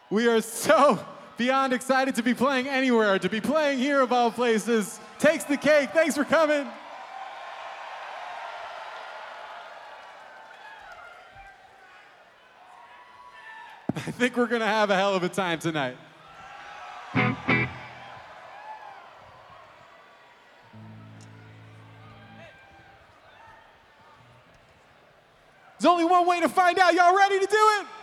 We are so beyond excited to be playing anywhere, to be playing here of all places. Takes the Cake. Thanks for coming. I think we're going to have a hell of a time tonight. There's only one way to find out. Y'all ready to do it?